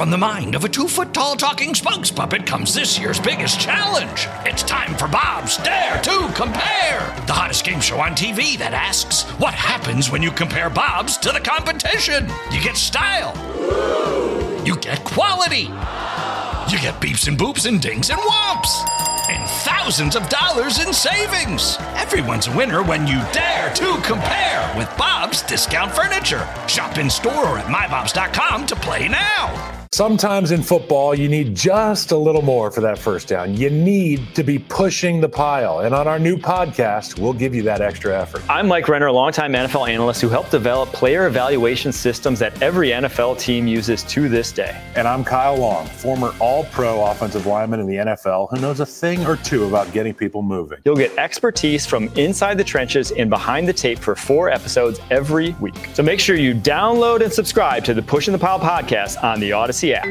From the mind of a 2-foot-tall talking spokes puppet comes this year's biggest challenge. It's time for Bob's Dare to Compare, the hottest game show on TV that asks, what happens when you compare Bob's to the competition? You get style. You get quality. You get beeps and boops and dings and whomps. And thousands of dollars in savings. Everyone's a winner when you dare to compare with Bob's Discount Furniture. Shop in store or at mybobs.com to play now. Sometimes in football, you need just a little more for that first down. You need to be pushing the pile. And on our new podcast, we'll give you that extra effort. I'm Mike Renner, a longtime NFL analyst who helped develop player evaluation systems that every NFL team uses to this day. And I'm Kyle Long, former all-pro offensive lineman in the NFL who knows a thing or two about getting people moving. You'll get expertise from inside the trenches and behind the tape for 4 episodes every week. So make sure you download and subscribe to the Pushing the Pile podcast on the Odyssey app.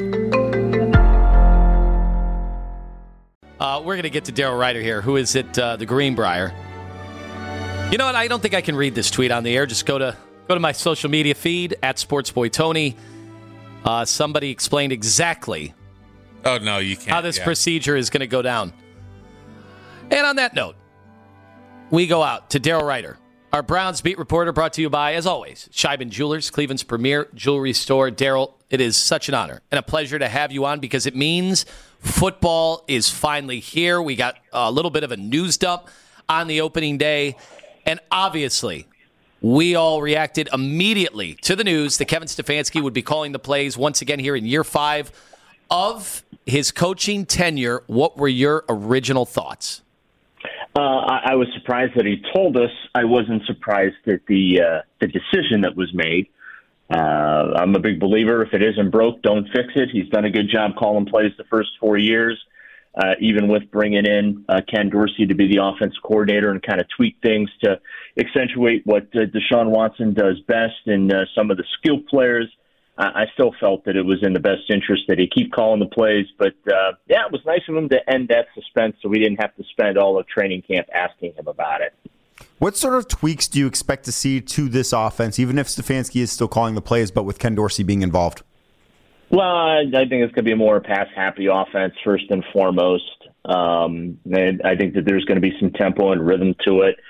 We're going to get to Daryl Ryder here, who is at the Greenbrier. You know what? I don't think I can read this tweet on the air. Just go to my social media feed, at SportsBoyTony. Somebody explained exactly Oh, no, you can't. how this procedure is going to go down. And on that note, we go out to Daryl Ryder, our Browns beat reporter, brought to you by, as always, Scheiben Jewelers, Cleveland's premier jewelry store. Daryl, it is such an honor and a pleasure to have you on because it means football is finally here. We got a little bit of a news dump on the opening day, and obviously we all reacted immediately to the news that Kevin Stefanski would be calling the plays once again here in year 5 of his coaching tenure. What were your original thoughts? I was surprised that he told us. I wasn't surprised at the decision that was made. I'm a big believer, if it isn't broke, don't fix it. He's done a good job calling plays the first 4 years, even with bringing in Ken Dorsey to be the offense coordinator and kind of tweak things to accentuate what Deshaun Watson does best and some of the skilled players. I still felt that it was in the best interest that he keep calling the plays. But, yeah, it was nice of him to end that suspense so we didn't have to spend all of training camp asking him about it. What sort of tweaks do you expect to see to this offense, even if Stefanski is still calling the plays, but with Ken Dorsey being involved? Well, I think it's going to be a more pass-happy offense, first and foremost. And I think that there's going to be some tempo and rhythm to it.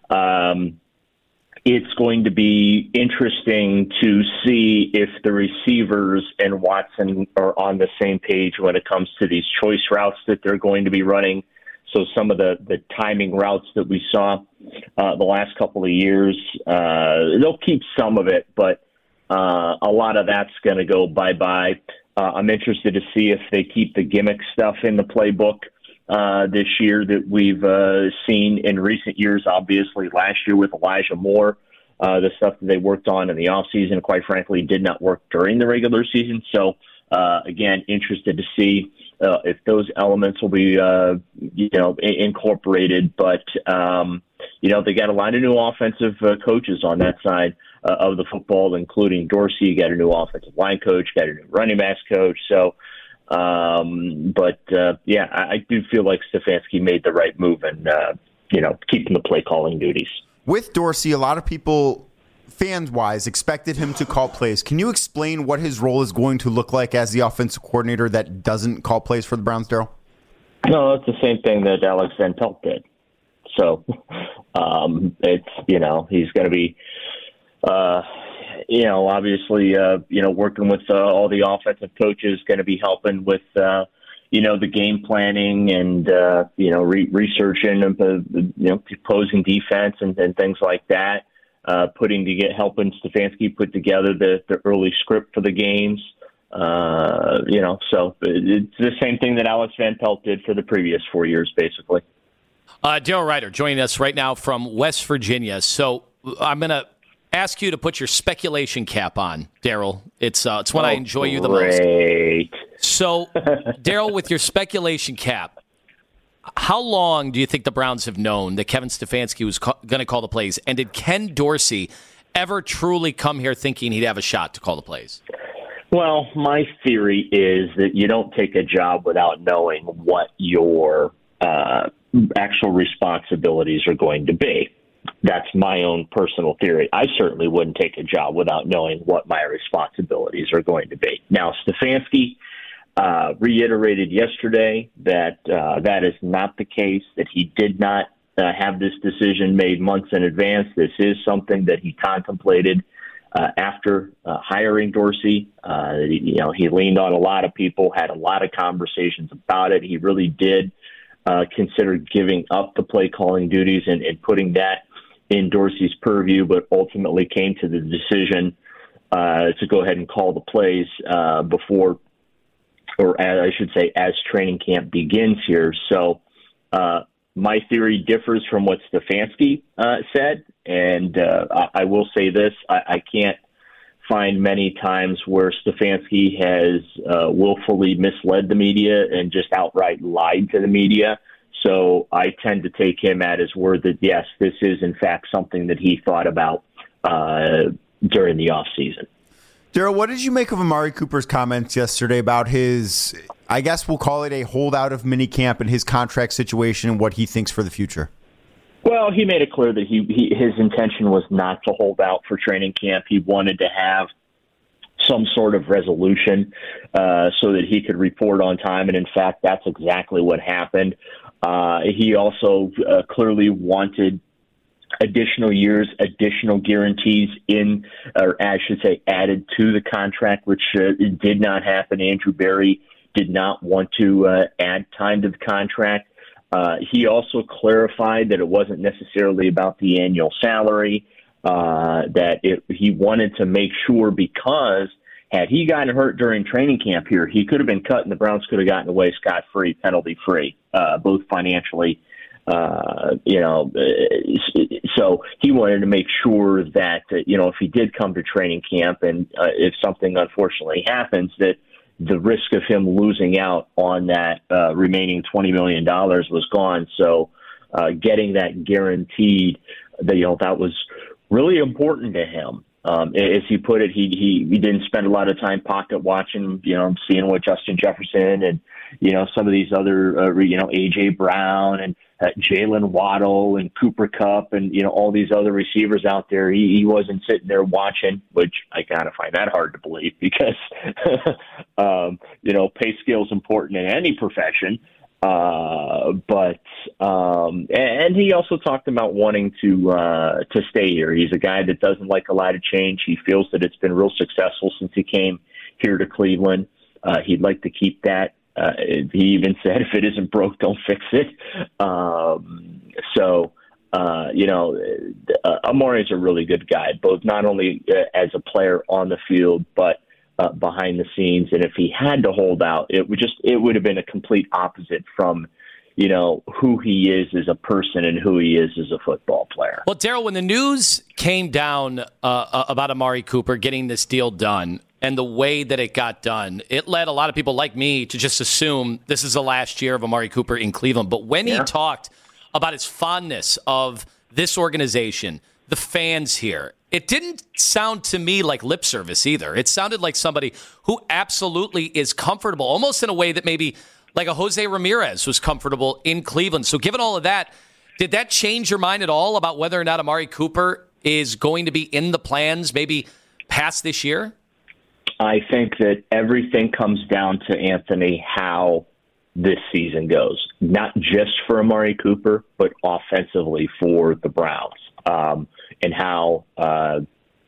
It's going to be interesting to see if the receivers and Watson are on the same page when it comes to these choice routes that they're going to be running. So some of the timing routes that we saw the last couple of years, they'll keep some of it, but a lot of that's going to go bye-bye. I'm interested to see if they keep the gimmick stuff in the playbook this year that we've seen in recent years. Obviously, last year with Elijah Moore, the stuff that they worked on in the offseason, quite frankly, did not work during the regular season. So, again, interested to see if those elements will be, incorporated. But, they got a lot of new offensive coaches on that side of the football, including Dorsey. You got a new offensive line coach, got a new running backs coach. So, I do feel like Stefanski made the right move and, keeping the play calling duties. With Dorsey, a lot of people, fans-wise, expected him to call plays. Can you explain what his role is going to look like as the offensive coordinator that doesn't call plays for the Browns, Daryl? No, it's the same thing that Alex Van Pelt did. So, he's going to be, obviously, working with all the offensive coaches, going to be helping with, the game planning and, researching, opposing defense and things like that, helping Stefanski put together the early script for the games. So it's the same thing that Alex Van Pelt did for the previous 4 years, basically. Daryl Ryder joining us right now from West Virginia. So I'm going to ask you to put your speculation cap on, Daryl. It's when I enjoy you the most. So, Daryl, with your speculation cap, how long do you think the Browns have known that Kevin Stefanski was going to call the plays? And did Ken Dorsey ever truly come here thinking he'd have a shot to call the plays? Well, my theory is that you don't take a job without knowing what your actual responsibilities are going to be. That's my own personal theory. I certainly wouldn't take a job without knowing what my responsibilities are going to be. Now, Stefanski reiterated yesterday that that is not the case, that he did not have this decision made months in advance. This is something that he contemplated after hiring Dorsey. He leaned on a lot of people, had a lot of conversations about it. He really did consider giving up the play calling duties and putting that in Dorsey's purview, but ultimately came to the decision to go ahead and call the plays before, or I should say, as training camp begins here. So my theory differs from what Stefanski said, and I will say this: I can't find many times where Stefanski has willfully misled the media and just outright lied to the media. So I tend to take him at his word that, yes, this is, in fact, something that he thought about during the offseason. Daryl, what did you make of Amari Cooper's comments yesterday about his, I guess we'll call it a holdout of minicamp and his contract situation and what he thinks for the future? Well, he made it clear that his intention was not to hold out for training camp. He wanted to have some sort of resolution so that he could report on time. And in fact, that's exactly what happened. He also clearly wanted additional years, additional guarantees added to the contract, which did not happen. Andrew Berry did not want to add time to the contract. He also clarified that it wasn't necessarily about the annual salary, he wanted to make sure, because had he gotten hurt during training camp here, he could have been cut and the Browns could have gotten away scot-free, penalty-free, both financially. So he wanted to make sure that, if he did come to training camp and if something unfortunately happens, that the risk of him losing out on that remaining $20 million was gone. So getting that guaranteed, that was really important to him. As he put it, he didn't spend a lot of time pocket watching, seeing what Justin Jefferson and, some of these other, A.J. Brown and Jalen Waddle and Cooper Kupp and, all these other receivers out there. He wasn't sitting there watching, which I kind of find that hard to believe because, pay scale is important in any profession. And he also talked about wanting to stay here. He's a guy that doesn't like a lot of change. He feels that it's been real successful since he came here to Cleveland. He'd like to keep that. He even said, if it isn't broke, don't fix it. Amari's a really good guy, both not only as a player on the field, but behind the scenes. And if he had to hold out, it would have been a complete opposite from, who he is as a person and who he is as a football player. Well, Daryl, when the news came down about Amari Cooper getting this deal done and the way that it got done, it led a lot of people like me to just assume this is the last year of Amari Cooper in Cleveland. But when he talked about his fondness of this organization, the fans here, it didn't sound to me like lip service either. It sounded like somebody who absolutely is comfortable, almost in a way that maybe like a Jose Ramirez was comfortable in Cleveland. So given all of that, did that change your mind at all about whether or not Amari Cooper is going to be in the plans maybe past this year? I think that everything comes down to, Anthony, how this season goes, not just for Amari Cooper, but offensively for the Browns. And how, the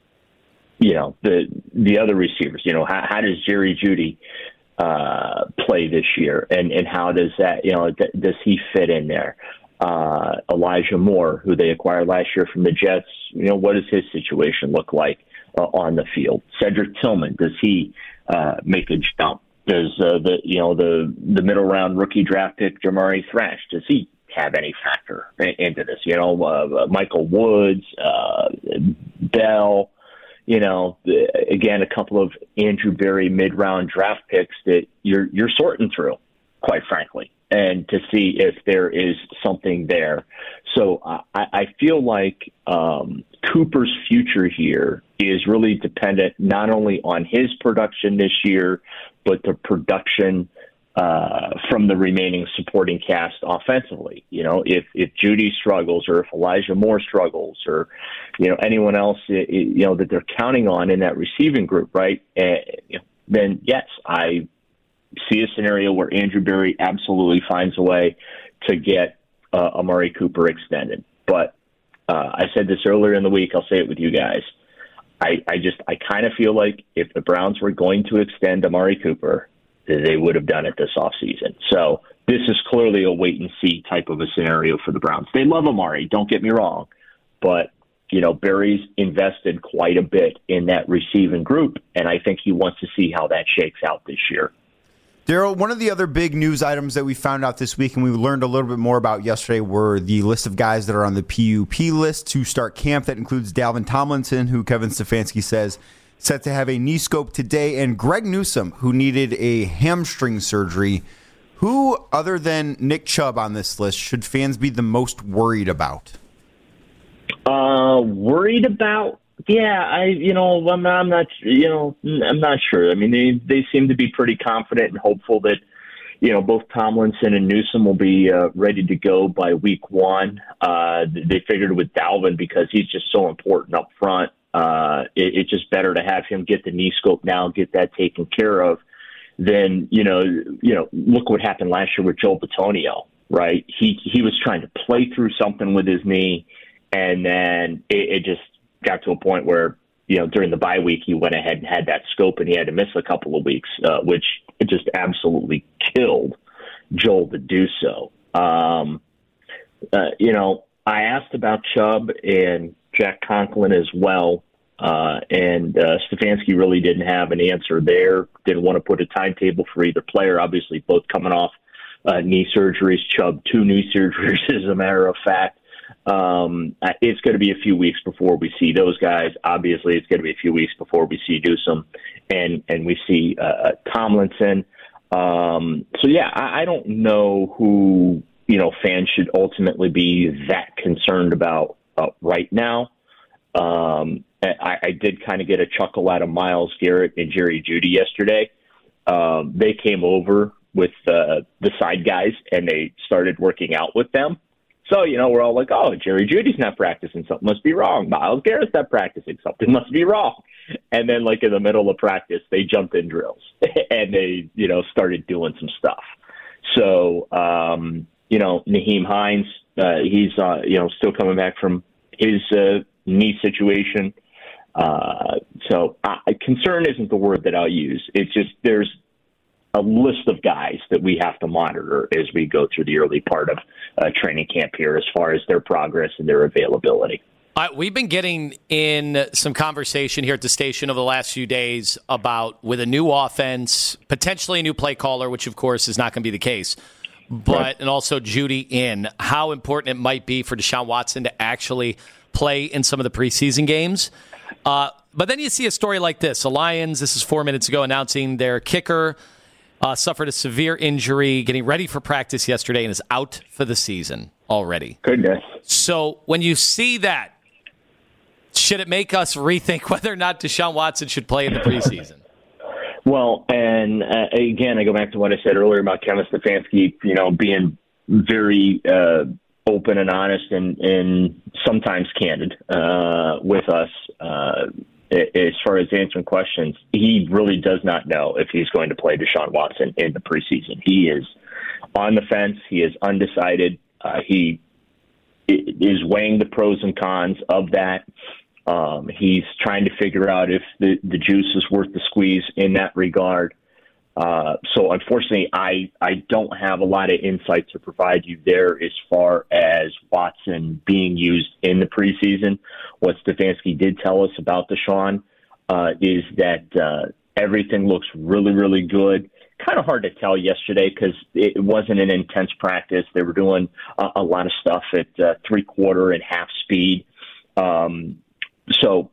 other receivers, how does Jerry Jeudy play this year? And how does that, does he fit in there? Elijah Moore, who they acquired last year from the Jets, what does his situation look like on the field? Cedric Tillman, does he make a jump? Does the middle round rookie draft pick Jamari Thrash, does he have any factor into this? Michael Woods, Bell, again, a couple of Andrew Berry mid-round draft picks that you're sorting through, quite frankly, and to see if there is something there. So I feel like Cooper's future here is really dependent not only on his production this year, but the production from the remaining supporting cast offensively. If Judy struggles, or if Elijah Moore struggles, or anyone else that they're counting on in that receiving group, right? Then yes, I see a scenario where Andrew Berry absolutely finds a way to get Amari Cooper extended. But I said this earlier in the week. I'll say it with you guys. I kind of feel like if the Browns were going to extend Amari Cooper, they would have done it this offseason. So this is clearly a wait-and-see type of a scenario for the Browns. They love Amari, don't get me wrong, but Berry's invested quite a bit in that receiving group, and I think he wants to see how that shakes out this year. Daryl, one of the other big news items that we found out this week and we learned a little bit more about yesterday were the list of guys that are on the PUP list to start camp. That includes Dalvin Tomlinson, who Kevin Stefanski says set to have a knee scope today, and Greg Newsome, who needed a hamstring surgery. Who, other than Nick Chubb on this list, should fans be the most worried about? Worried about? Yeah, I'm not sure. I mean, they seem to be pretty confident and hopeful that, both Tomlinson and Newsome will be ready to go by week one. They figured with Dalvin, because he's just so important up front, it's just better to have him get the knee scope now, get that taken care of. Then, look what happened last year with Joel Bitonio, right? He was trying to play through something with his knee, and then it just got to a point where, during the bye week, he went ahead and had that scope, and he had to miss a couple of weeks, which it just absolutely killed Joel to do so. I asked about Chubb and Jack Conklin as well, and Stefanski really didn't have an answer there. Didn't want to put a timetable for either player. Obviously, both coming off knee surgeries. Chubb, 2 knee surgeries, as a matter of fact. It's going to be a few weeks before we see those guys. Obviously, it's going to be a few weeks before we see Newsome and we see Tomlinson. So, yeah, I don't know who, fans should ultimately be that concerned about right now. I did kind of get a chuckle out of Myles Garrett and Jerry Jeudy yesterday. They came over with the side guys, and they started working out with them. So, we're all like, oh, Jerry Jeudy's not practicing. Something must be wrong. Myles Garrett's not practicing. Something must be wrong. And then, in the middle of practice, they jumped in drills and they, started doing some stuff. So, Nyheim Hines, he's, still coming back from his knee situation. So concern isn't the word that I'll use. It's just there's a list of guys that we have to monitor as we go through the early part of training camp here as far as their progress and their availability. We've been getting in some conversation here at the station over the last few days about, with a new offense, potentially a new play caller, which of course is not going to be the case, but right. And also Jeudy in, how important it might be for Deshaun Watson to actually play in some of the preseason games. But then you see a story like this. The Lions, this is 4 minutes ago, announcing their kicker suffered a severe injury, getting ready for practice yesterday, and is out for the season already. Goodness. So when you see that, should it make us rethink whether or not Deshaun Watson should play in the preseason? Well, and again, I go back to what I said earlier about Kevin Stefanski, being very open and honest and sometimes candid with us as far as answering questions. He really does not know if he's going to play Deshaun Watson in the preseason. He is on the fence. He is undecided. He is weighing the pros and cons of that. He's trying to figure out if the juice is worth the squeeze in that regard. So unfortunately, I don't have a lot of insight to provide you there as far as Watson being used in the preseason. What Stefanski did tell us about Deshaun is that everything looks really, really good. Kind of hard to tell yesterday because it wasn't an intense practice. They were doing a lot of stuff at 3/4 and half speed. So,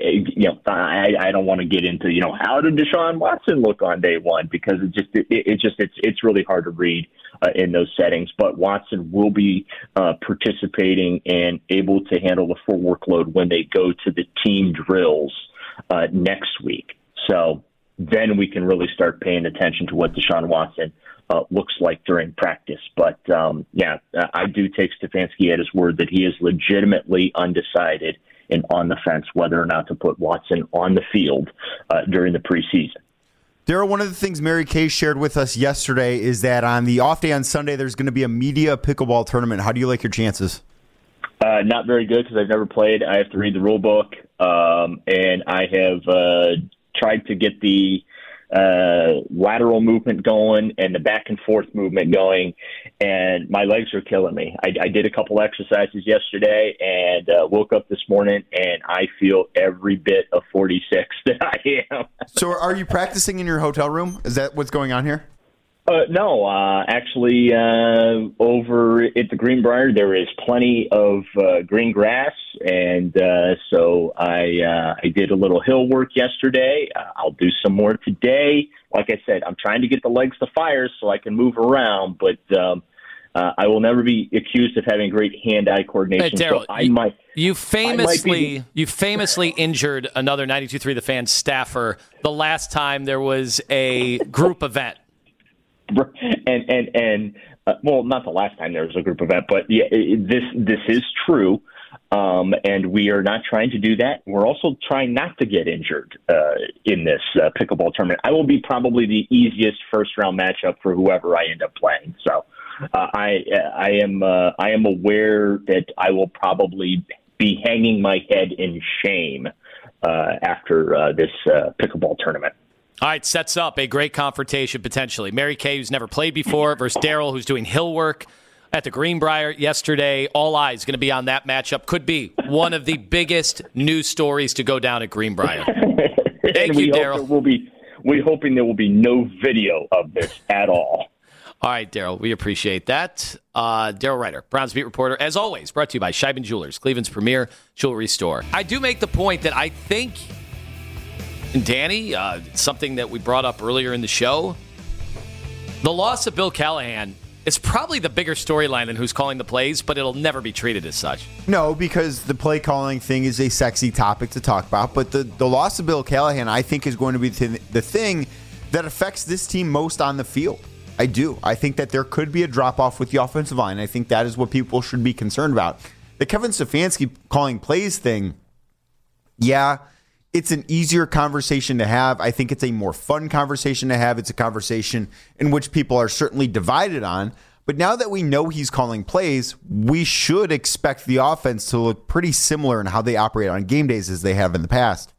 I don't want to get into, how did Deshaun Watson look on day one, because it's really hard to read in those settings. But Watson will be participating and able to handle the full workload when they go to the team drills next week. So, then we can really start paying attention to what Deshaun Watson looks like during practice. But, I do take Stefanski at his word that he is legitimately undecided and on the fence whether or not to put Watson on the field during the preseason. Daryl, one of the things Mary Kay shared with us yesterday is that on the off day on Sunday, there's going to be a media pickleball tournament. How do you like your chances? Not very good because I've never played. I have to read the rule book, and I have tried to get the lateral movement going and the back and forth movement going, and my legs are killing me. I did a couple exercises yesterday and woke up this morning, and I feel every bit of 46 that I am. So are you practicing in your hotel room? Is that what's going on here? No, actually, over at the Greenbrier, there is plenty of green grass, and so I did a little hill work yesterday. I'll do some more today. Like I said, I'm trying to get the legs to fire so I can move around, but I will never be accused of having great hand-eye coordination. Hey, Daryl, so you famously injured another 92.3 The Fan staffer the last time there was a group event. And well, not the last time there was a group event, but yeah, this is true, and we are not trying to do that. We're also trying not to get injured in this pickleball tournament. I will be probably the easiest first-round matchup for whoever I end up playing. So I am aware that I will probably be hanging my head in shame after this pickleball tournament. All right, sets up a great confrontation potentially. Mary Kay, who's never played before, versus Daryl, who's doing hill work at the Greenbrier yesterday. All eyes going to be on that matchup. Could be one of the biggest news stories to go down at Greenbrier. Thank you, Daryl. We're hoping there will be no video of this at all. All right, Daryl, we appreciate that. Daryl Ryder, Browns beat reporter, as always, brought to you by Scheiben Jewelers, Cleveland's premier jewelry store. I do make the point that I think, and Danny, something that we brought up earlier in the show, the loss of Bill Callahan is probably the bigger storyline than who's calling the plays, but it'll never be treated as such. No, because the play calling thing is a sexy topic to talk about, but the loss of Bill Callahan, I think, is going to be the thing that affects this team most on the field. I do. I think that there could be a drop-off with the offensive line. I think that is what people should be concerned about. The Kevin Stefanski calling plays thing, yeah, it's an easier conversation to have. I think it's a more fun conversation to have. It's a conversation in which people are certainly divided on. But now that we know he's calling plays, we should expect the offense to look pretty similar in how they operate on game days as they have in the past.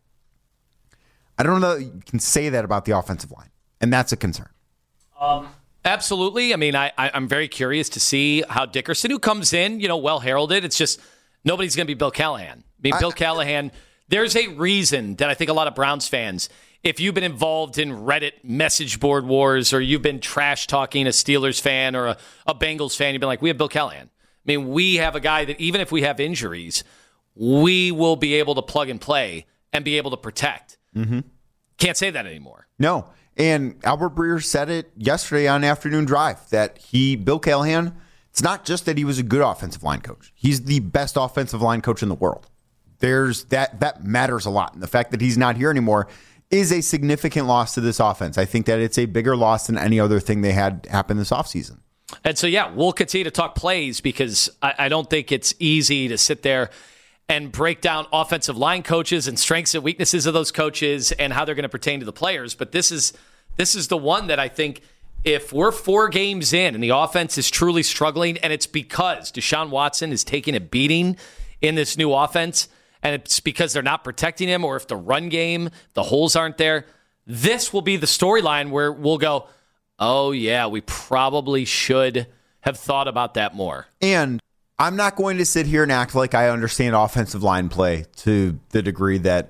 I don't know that you can say that about the offensive line, and that's a concern. Absolutely. I mean, I'm very curious to see how Dickerson, who comes in, well heralded, it's just nobody's going to be Bill Callahan. I mean, Bill Callahan... There's a reason that I think a lot of Browns fans, if you've been involved in Reddit message board wars or you've been trash talking a Steelers fan or a Bengals fan, you've been like, we have Bill Callahan. I mean, we have a guy that even if we have injuries, we will be able to plug and play and be able to protect. Mm-hmm. Can't say that anymore. No. And Albert Breer said it yesterday on Afternoon Drive that Bill Callahan, it's not just that he was a good offensive line coach. He's the best offensive line coach in the world. There's that matters a lot. And the fact that he's not here anymore is a significant loss to this offense. I think that it's a bigger loss than any other thing they had happen this offseason. And so, yeah, we'll continue to talk plays because I don't think it's easy to sit there and break down offensive line coaches and strengths and weaknesses of those coaches and how they're going to pertain to the players. But this is the one that I think if we're 4 games in and the offense is truly struggling and it's because Deshaun Watson is taking a beating in this new offense, and it's because they're not protecting him, or if the run game, the holes aren't there, this will be the storyline where we'll go, oh, yeah, we probably should have thought about that more. And I'm not going to sit here and act like I understand offensive line play to the degree that,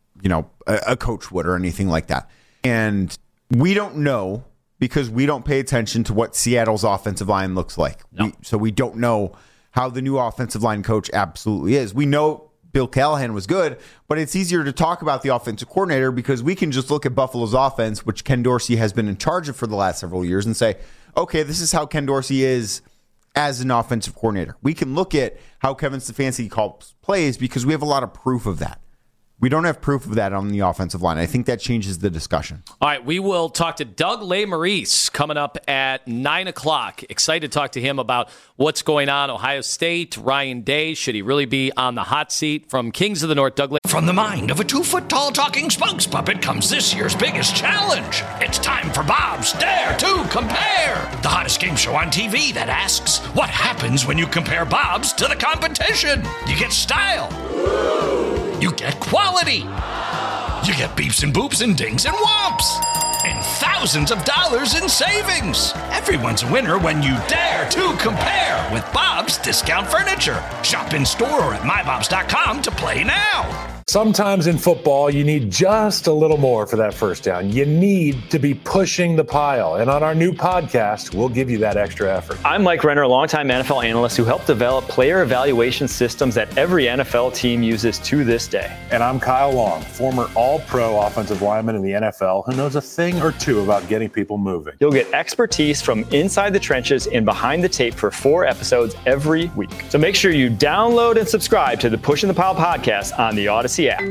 a coach would or anything like that. And we don't know because we don't pay attention to what Seattle's offensive line looks like. No. So we don't know how the new offensive line coach absolutely is. We know Bill Callahan was good, but it's easier to talk about the offensive coordinator because we can just look at Buffalo's offense, which Ken Dorsey has been in charge of for the last several years, and say, okay, this is how Ken Dorsey is as an offensive coordinator. We can look at how Kevin Stefanski calls plays because we have a lot of proof of that. We don't have proof of that on the offensive line. I think that changes the discussion. All right, we will talk to Doug Lesmerises coming up at 9 o'clock. Excited to talk to him about what's going on. Ohio State, Ryan Day, should he really be on the hot seat? From Kings of the North, Doug From the mind of a 2-foot-tall talking spokes puppet comes this year's biggest challenge. It's time for Bob's Dare to Compare, the hottest game show on TV that asks, what happens when you compare Bob's to the competition? You get style. You get quality. You get beeps and boops and dings and whomps. And thousands of dollars in savings. Everyone's a winner when you dare to compare with Bob's Discount Furniture. Shop in store or at mybobs.com to play now. Sometimes in football, you need just a little more for that first down. You need to be pushing the pile. And on our new podcast, we'll give you that extra effort. I'm Mike Renner, a longtime NFL analyst who helped develop player evaluation systems that every NFL team uses to this day. And I'm Kyle Long, former all-pro offensive lineman in the NFL who knows a thing or two about getting people moving. You'll get expertise from inside the trenches and behind the tape for 4 episodes every week. So make sure you download and subscribe to the Pushing the Pile podcast on the Odyssey app.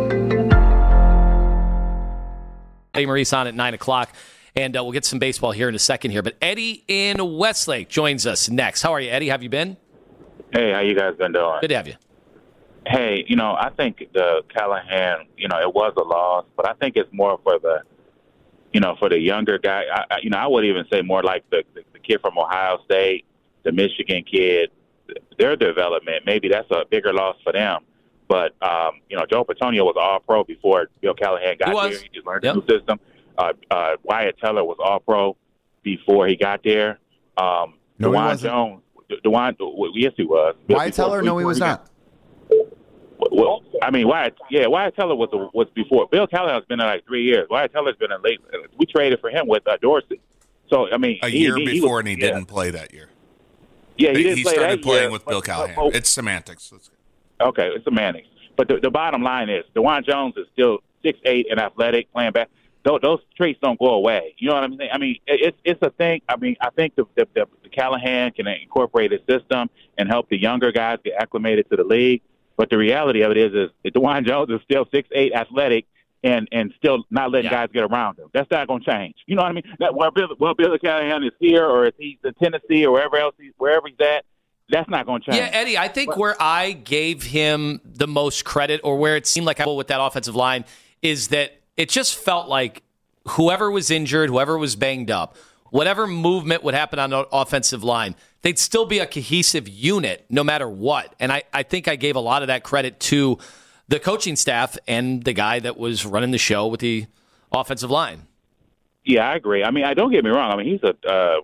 Lesmerises on at 9 o'clock, and we'll get some baseball here in a second here. But Eddie in Westlake joins us next. How are you, Eddie? How have you been? Hey, how you guys been doing? Good to have you. Hey, I think the Callahan, it was a loss, but I think it's more for the, for the younger guy. I would even say more like the kid from Ohio State, the Michigan kid, their development. Maybe that's a bigger loss for them. But, Joe Bitonio was all-pro before Bill Callahan got here. He just learned the new system. Wyatt Teller was all-pro before he got there. DeJuan Jones. Yes, he was. Wyatt Teller? No, he was not. Well, Wyatt Teller was before. Bill Callahan has been there like 3 years. Wyatt Teller's been in late. We traded for him with Dorsey. So, a year before, and he didn't play that year. Yeah, he started playing with Bill Callahan. It's semantics. Okay, it's semantics. But the bottom line is, DeJuan Jones is still 6'8" and athletic, playing back. Those traits don't go away. You know what I'm saying? It's a thing. I think the Callahan can incorporate his system and help the younger guys get acclimated to the league. But the reality of it is DeJuan Jones is still 6'8", athletic, and still not letting guys get around him. That's not going to change. You know what I mean? Bill Callahan is here, or if he's in Tennessee or wherever he's at, that's not going to change. Yeah, Eddie, I think where I gave him the most credit, or where it seemed like I with that offensive line, is that it just felt like whoever was injured, whoever was banged up, whatever movement would happen on the offensive line, they'd still be a cohesive unit no matter what. And I think I gave a lot of that credit to the coaching staff and the guy that was running the show with the offensive line. Yeah, I agree. Don't get me wrong. He's a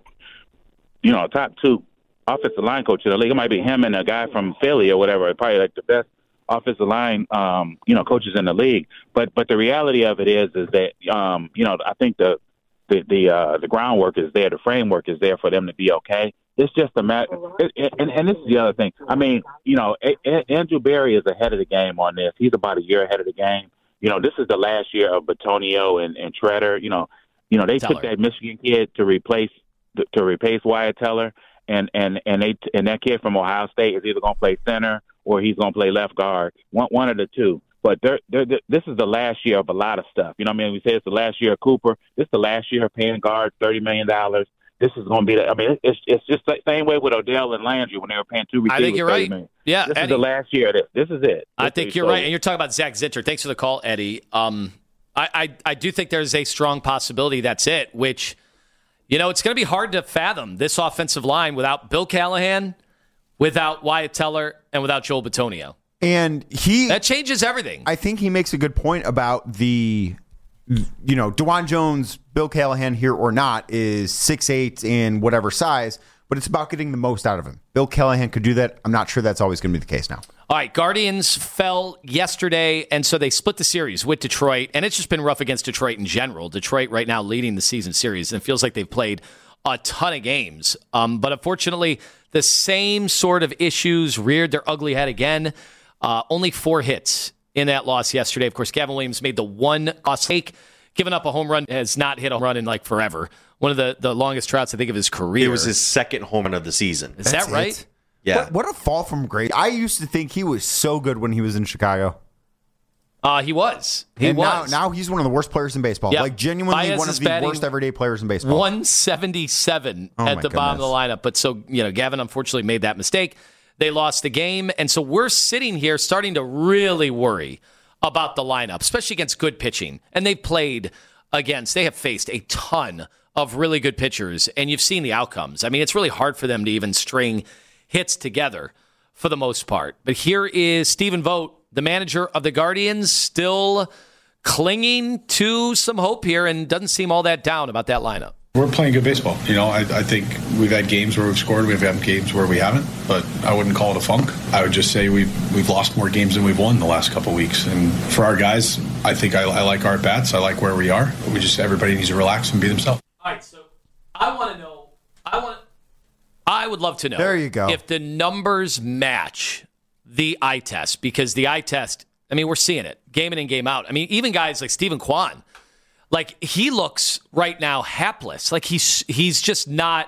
top 2 offensive line coach in the league. It might be him and a guy from Philly or whatever, probably like the best offensive line, coaches in the league. But the reality of it is that, I think the groundwork is there, the framework is there for them to be okay. It's just a matter, and this is the other thing. Andrew Berry is ahead of the game on this. He's about a year ahead of the game. This is the last year of Bitonio and Treader. They took that Michigan kid to replace Wyatt Teller. And that kid from Ohio State is either going to play center or he's going to play left guard, one of the two. But this is the last year of a lot of stuff. We say it's the last year of Cooper. This is the last year of paying guards $30 million. This is going to be it's just the same way with Odell and Landry when they were paying 2 receivers. I think you're right. Million. Yeah, this Eddie, is the last year of this. This is it. I think you're right. And you're talking about Zach Zinter. Thanks for the call, Eddie. I do think there's a strong possibility that's it, which – it's going to be hard to fathom this offensive line without Bill Callahan, without Wyatt Teller, and without Joel Bitonio. And that changes everything. I think he makes a good point about the, DeJuan Jones, Bill Callahan, here or not, is 6'8" in whatever size, but it's about getting the most out of him. Bill Callahan could do that. I'm not sure that's always going to be the case now. All right, Guardians fell yesterday, and so they split the series with Detroit, and it's just been rough against Detroit in general. Detroit right now leading the season series, and it feels like they've played a ton of games. But unfortunately, the same sort of issues reared their ugly head again. Only 4 hits in that loss yesterday. Of course, Gavin Williams made the one mistake. Giving up a home run, has not hit a home run in forever. One of the longest droughts, I think, of his career. It was his second home run of the season. Is that right? Yeah. What a fall from grace. I used to think he was so good when he was in Chicago. He was. Now he's one of the worst players in baseball. Yep. Like, genuinely Baez one of the worst everyday players in baseball. 177 at the bottom of the lineup. But so, Gavin unfortunately made that mistake. They lost the game. And so we're sitting here starting to really worry about the lineup, especially against good pitching. And they have faced a ton of really good pitchers. And you've seen the outcomes. I mean, it's really hard for them to even string hits together for the most part. But here is Stephen Vogt, the manager of the Guardians, still clinging to some hope here and doesn't seem all that down about that lineup. We're playing good baseball. I think we've had games where we've scored. We've had games where we haven't, but I wouldn't call it a funk. I would just say we've lost more games than we've won the last couple of weeks. And for our guys, I think I like our bats. I like where we are. Everybody needs to relax and be themselves. All right, so I would love to know. There you go. If the numbers match the eye test, because the eye test, we're seeing it game in and game out. Even guys like Stephen Kwan, he looks right now hapless. He's just not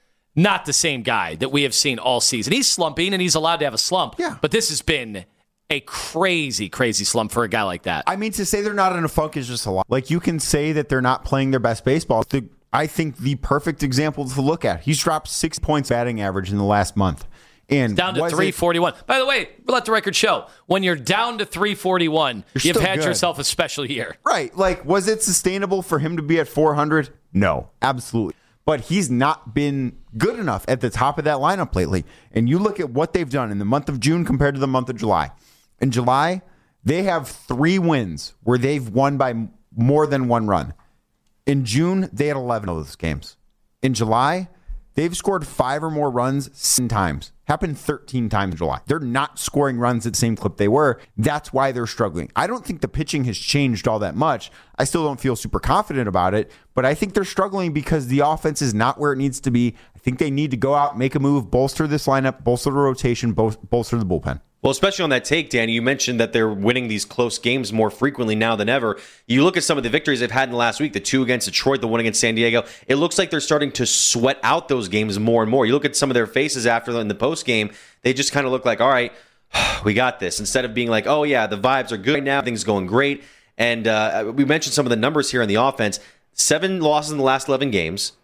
the same guy that we have seen all season. He's slumping and he's allowed to have a slump. Yeah. But this has been a crazy, crazy slump for a guy like that. To say they're not in a funk is just a lot. You can say that they're not playing their best baseball. I think the perfect example to look at. He's dropped 6 points batting average in the last month. And down to 341. By the way, let the record show, when you're down to 341, you've had yourself a special year. Right. Was it sustainable for him to be at 400? No, absolutely. But he's not been good enough at the top of that lineup lately. And you look at what they've done in the month of June compared to the month of July. In July, they have 3 wins where they've won by more than 1 run. In June, they had 11 of those games. In July, they've scored 5 or more runs 7 times. Happened 13 times in July. They're not scoring runs at the same clip they were. That's why they're struggling. I don't think the pitching has changed all that much. I still don't feel super confident about it, but I think they're struggling because the offense is not where it needs to be. I think they need to go out, make a move, bolster this lineup, bolster the rotation, bolster the bullpen. Well, especially on that take, Danny, you mentioned that they're winning these close games more frequently now than ever. You look at some of the victories they've had in the last week, the 2 against Detroit, the 1 against San Diego. It looks like they're starting to sweat out those games more and more. You look at some of their faces after in the post game, they just kind of look like, all right, we got this. Instead of being like, oh, yeah, the vibes are good right now, things going great. And we mentioned some of the numbers here on the offense. 7 losses in the last 11 games,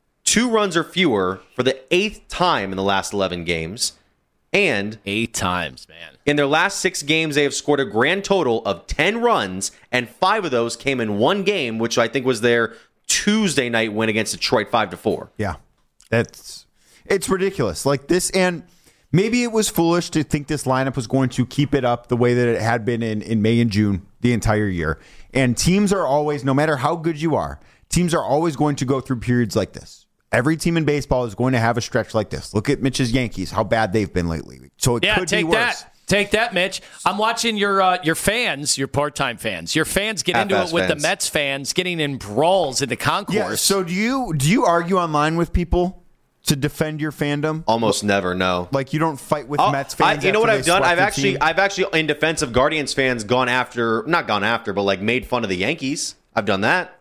2 runs or fewer for the 8th time in the last 11 games. And 8 times, man. In their last 6 games, they have scored a grand total of 10 runs, and 5 of those came in one game, which I think was their Tuesday night win against Detroit 5-4. Yeah, it's ridiculous. This, and maybe it was foolish to think this lineup was going to keep it up the way that it had been in May and June the entire year. And teams are always, no matter how good you are, teams are always going to go through periods like this. Every team in baseball is going to have a stretch like this. Look at Mitch's Yankees, how bad they've been lately. So it could be worse. Take that, Mitch. I'm watching your fans, your part-time fans. Your fans get into it with the Mets fans getting in brawls in the concourse. Yeah, so do you argue online with people to defend your fandom? Almost never, no. You don't fight with Mets fans. You know what I've done? I've actually, in defense of Guardians fans, not gone after, but made fun of the Yankees. I've done that.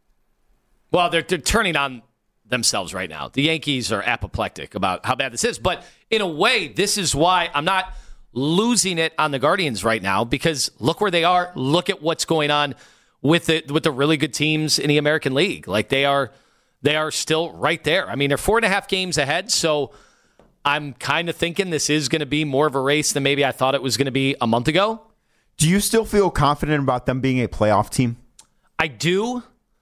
Well, they're turning on themselves right now. The Yankees are apoplectic about how bad this is. But in a way, this is why I'm not losing it on the Guardians right now, because look where they are. Look at what's going on with the really good teams in the American League. They are still right there. They're 4.5 games ahead. So I'm kind of thinking this is going to be more of a race than maybe I thought it was going to be a month ago. Do you still feel confident about them being a playoff team? I do,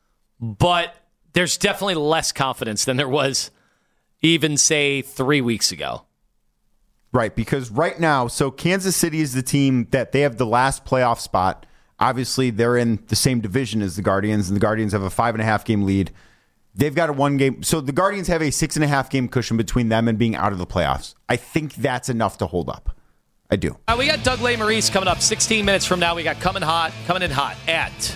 but there's definitely less confidence than there was even, say, 3 weeks ago. Right, because right now, so Kansas City is the team that they have the last playoff spot. Obviously, they're in the same division as the Guardians, and the Guardians have a 5.5 game lead. They've got a 1 game. So the Guardians have a 6.5 game cushion between them and being out of the playoffs. I think that's enough to hold up. I do. We got Doug Lesmerises coming up 16 minutes from now. We got coming in hot at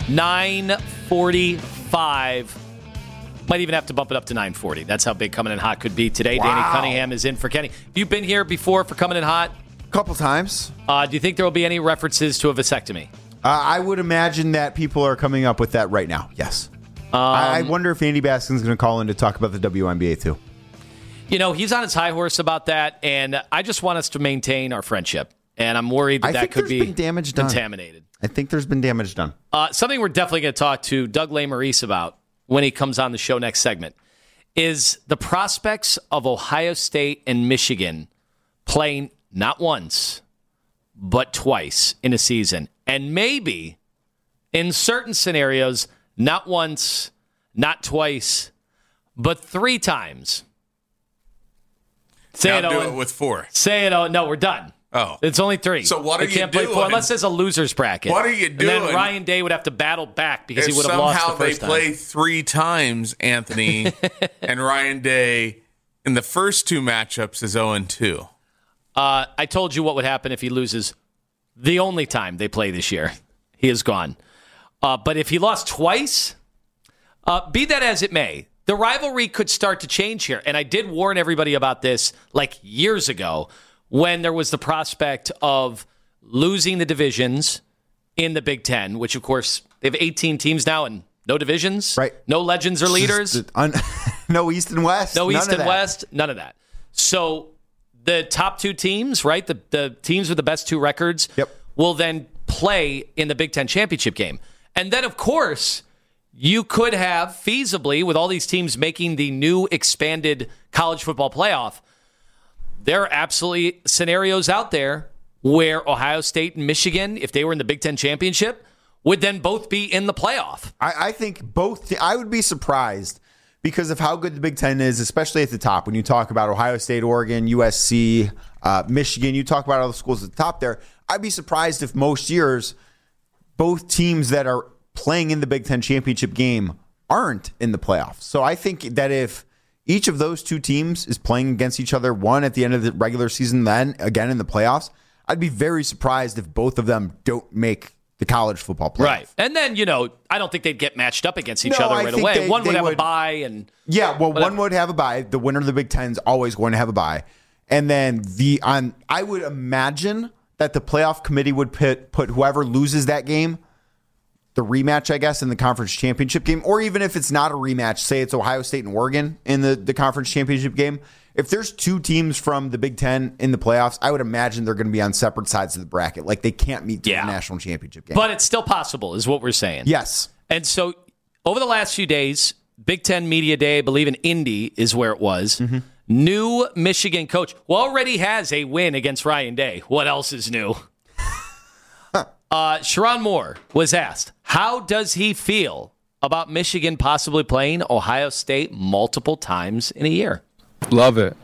9:45. Might even have to bump it up to 9:40. That's how big Coming in Hot could be today. Wow. Danny Cunningham is in for Kenny. Have you been here before for Coming in Hot? A couple times. Do you think there will be any references to a vasectomy? I would imagine that people are coming up with that right now. Yes. I wonder if Andy Baskin's going to call in to talk about the WNBA too. He's on his high horse about that, and I just want us to maintain our friendship. And I'm worried that could be damage contaminated. I think there's been damage done. Something we're definitely going to talk to Doug Lesmerises about when he comes on the show next segment is the prospects of Ohio State and Michigan playing not once, but twice in a season. And maybe, in certain scenarios, not once, not twice, but 3 times. Say now it, do it with 4. Say it, no, we're done. Oh. It's only 3. So what are you can't doing? Play 4 unless there's a loser's bracket. What are you doing? And then Ryan Day would have to battle back because he would have lost the first time. Somehow they play 3 times, Anthony, and Ryan Day in the first 2 matchups is 0-2. I told you what would happen if he loses the only time they play this year. He is gone. But if he lost twice, be that as it may, the rivalry could start to change here. And I did warn everybody about this like years ago when there was the prospect of losing the divisions in the Big Ten, which, of course, they have 18 teams now and no divisions, right? No legends or leaders. No East and West. No East and West. None of that. So the top 2 teams, right, the teams with the best 2 records, will then play in the Big Ten championship game. And then, of course, you could have feasibly, with all these teams making the new expanded college football playoff, there are absolutely scenarios out there where Ohio State and Michigan, if they were in the Big Ten championship, would then both be in the playoff. I think both. I would be surprised because of how good the Big Ten is, especially at the top. When you talk about Ohio State, Oregon, USC, Michigan, you talk about all the schools at the top there. I'd be surprised if most years both teams that are playing in the Big Ten championship game aren't in the playoffs. So I think that if each of those 2 teams is playing against each other, one at the end of the regular season, then again in the playoffs, I'd be very surprised if both of them don't make the college football playoff. Right. And then, I don't think they'd get matched up against each other right away. One would have a bye. And yeah, well, one would have a bye. The winner of the Big Ten is always going to have a bye. And then I would imagine that the playoff committee would put whoever loses that game, the rematch, I guess, in the conference championship game, or even if it's not a rematch, say it's Ohio State and Oregon in the conference championship game. If there's 2 teams from the Big Ten in the playoffs, I would imagine they're going to be on separate sides of the bracket. Like they can't meet the national championship game. But it's still possible, is what we're saying. Yes. And so over the last few days, Big Ten Media Day, I believe in Indy is where it was. Mm-hmm. New Michigan coach who already has a win against Ryan Day. What else is new? Sherrone Moore was asked, how does he feel about Michigan possibly playing Ohio State multiple times in a year? Love it.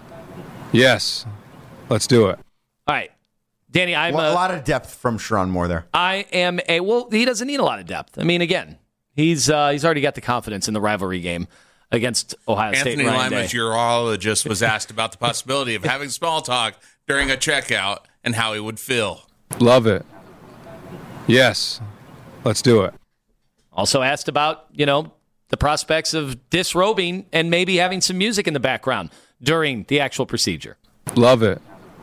Yes. Let's do it. All right. Danny, a lot of depth from Sherrone Moore there. He doesn't need a lot of depth. I mean, again, he's already got the confidence in the rivalry game against Ohio State. Anthony Lima, urologist, was asked about the possibility of having small talk during a checkout and how he would feel. Love it. Yes. Let's do it. Also asked about, the prospects of disrobing and maybe having some music in the background during the actual procedure. Love it.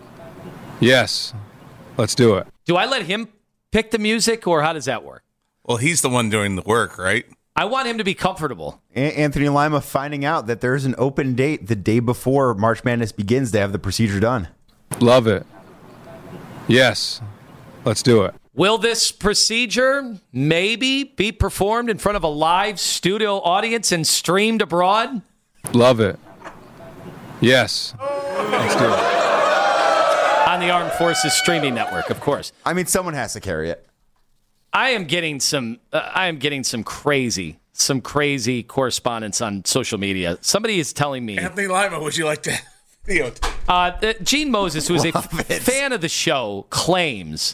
Yes. Let's do it. Do I let him pick the music, or how does that work? Well, he's the one doing the work, right? I want him to be comfortable. Anthony Lima finding out that there's an open date the day before March Madness begins to have the procedure done. Love it. Yes. Let's do it. Will this procedure maybe be performed in front of a live studio audience and streamed abroad? Love it. Yes. Let's do it. On the Armed Forces Streaming Network, of course. I mean, someone has to carry it. I am getting some crazy correspondence on social media. Somebody is telling me, Anthony Lima, would you like to video? Gene Moses, who is a fan of the show, claims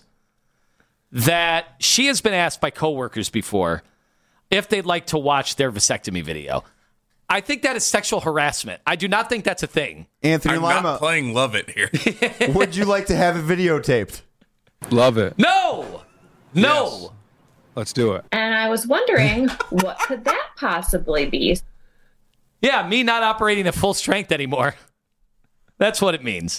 that she has been asked by coworkers before if they'd like to watch their vasectomy video. I think that is sexual harassment. I do not think that's a thing. Anthony Lima, I'm not playing Love It here. Would you like to have it videotaped? Love it. No. Yes. Let's do it. And I was wondering, what could that possibly be? Yeah, me not operating at full strength anymore. That's what it means.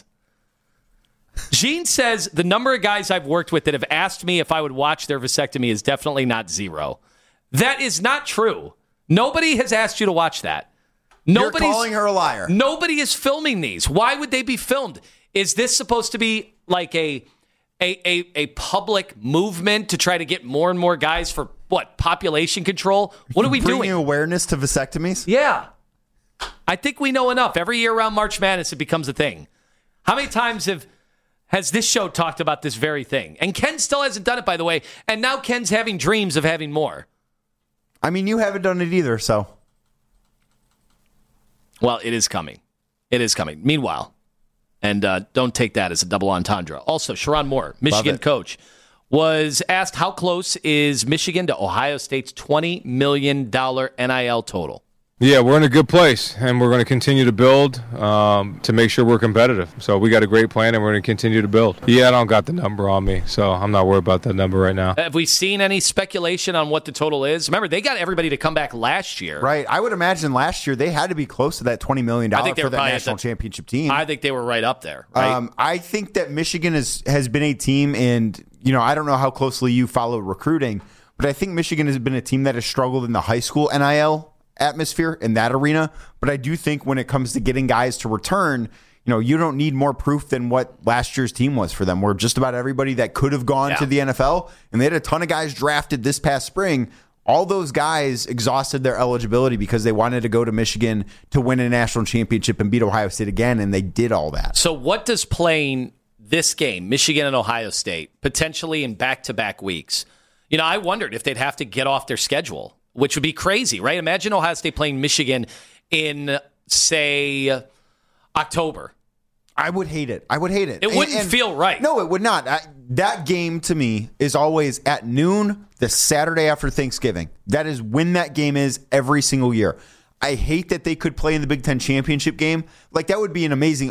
Gene says the number of guys I've worked with that have asked me if I would watch their vasectomy is definitely not 0. That is not true. Nobody has asked you to watch that. You're calling her a liar. Nobody is filming these. Why would they be filmed? Is this supposed to be like a a public movement to try to get more and more guys for what? Population control? What are we doing? Bringing awareness to vasectomies? Yeah. I think we know enough. Every year around March Madness, it becomes a thing. How many times has this show talked about this very thing? And Ken still hasn't done it, by the way. And now Ken's having dreams of having more. I mean, you haven't done it either, so. Well, it is coming. It is coming. Meanwhile, and don't take that as a double entendre. Also, Sherrone Moore, Michigan coach, was asked how close is Michigan to Ohio State's $20 million NIL total. Yeah, we're in a good place, and we're going to continue to build to make sure we're competitive. So we got a great plan, and we're going to continue to build. Yeah, I don't got the number on me, so I'm not worried about that number right now. Have we seen any speculation on what the total is? Remember, they got everybody to come back last year. Right. I would imagine last year they had to be close to that $20 million for that national championship team. I think they were right up there. Right? I think that Michigan has been a team, and I don't know how closely you follow recruiting, but I think Michigan has been a team that has struggled in the high school NIL atmosphere in that arena. But I do think when it comes to getting guys to return, you don't need more proof than what last year's team was for them, where just about everybody that could have gone to the NFL, and they had a ton of guys drafted this past spring, all those guys exhausted their eligibility because they wanted to go to Michigan to win a national championship and beat Ohio State again, and they did all that. So what does playing this game, Michigan and Ohio State, potentially in back-to-back weeks, I wondered if they'd have to get off their schedule, which would be crazy, right? Imagine Ohio State playing Michigan in, say, October. I would hate it. It wouldn't feel right. No, it would not. That game, to me, is always at noon, the Saturday after Thanksgiving. That is when that game is every single year. I hate that they could play in the Big Ten championship game. That would be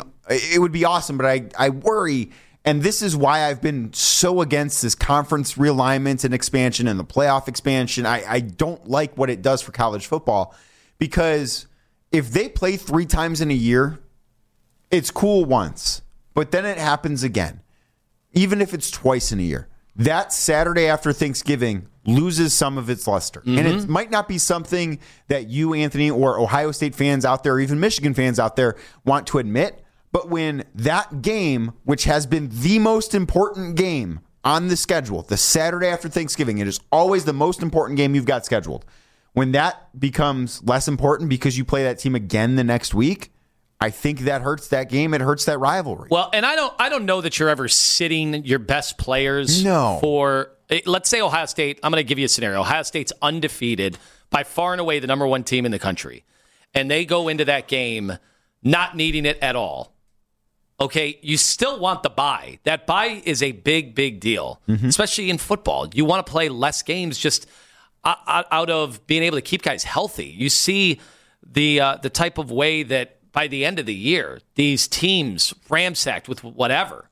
it would be awesome, but I worry. And this is why I've been so against this conference realignment and expansion and the playoff expansion. I don't like what it does for college football, because if they play 3 times in a year, it's cool once, but then it happens again. Even if it's twice in a year, that Saturday after Thanksgiving loses some of its luster. Mm-hmm. And it might not be something that you, Anthony, or Ohio State fans out there, or even Michigan fans out there want to admit. But when that game, which has been the most important game on the schedule, the Saturday after Thanksgiving, it is always the most important game you've got scheduled. When that becomes less important because you play that team again the next week, I think that hurts that game. It hurts that rivalry. Well, and I don't know that you're ever sitting your best players No. for, let's say Ohio State, I'm going to give you a scenario. Ohio State's undefeated, by far and away the number one team in the country. And they go into that game not needing it at all. Okay, you still want the bye. That bye is a big, big deal, especially in football. You want to play less games just out of being able to keep guys healthy. You see the type of way that by the end of the year, these teams ransacked with whatever.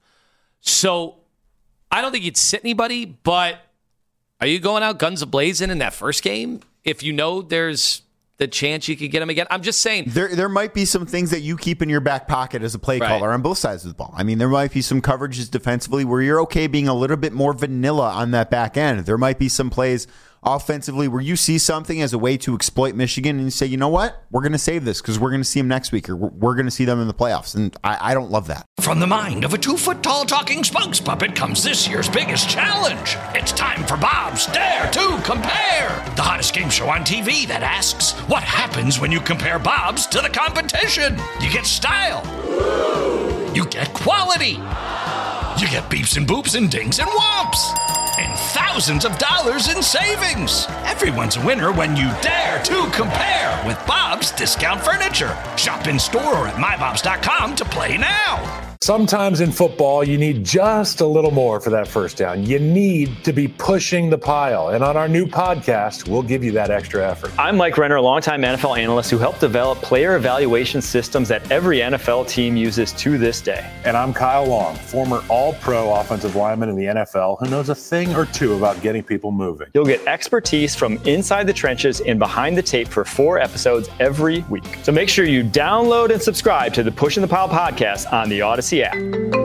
So I don't think you'd sit anybody, but are you going out guns a-blazing in that first game if you know there's the chance you could get them again? I'm just saying. There might be some things that you keep in your back pocket as a play caller on both sides of the ball. I mean, there might be some coverages defensively where you're okay being a little bit more vanilla on that back end. There might be some plays offensively where you see something as a way to exploit Michigan and you say, you know what? We're going to save this because we're going to see them next week, or we're going to see them in the playoffs. And I don't love that. From the mind of a 2-foot-tall talking spokes puppet comes this year's biggest challenge. It's time for Bob's Dare to Compare, the hottest game show on TV that asks, what happens when you compare Bob's to the competition? You get style. You get quality. You get beeps and boops and dings and whomps. And thousands of dollars in savings. Everyone's a winner when you dare to compare with Bob's Discount Furniture. Shop in store or at mybobs.com to play now. Sometimes in football, you need just a little more for that first down. You need to be pushing the pile. And on our new podcast, we'll give you that extra effort. I'm Mike Renner, a longtime NFL analyst who helped develop player evaluation systems that every NFL team uses to this day. And I'm Kyle Long, former all-pro offensive lineman in the NFL who knows a thing or two about getting people moving. You'll get expertise from inside the trenches and behind the tape for 4 episodes every week. So make sure you download and subscribe to the Pushing the Pile podcast on the Odyssey app.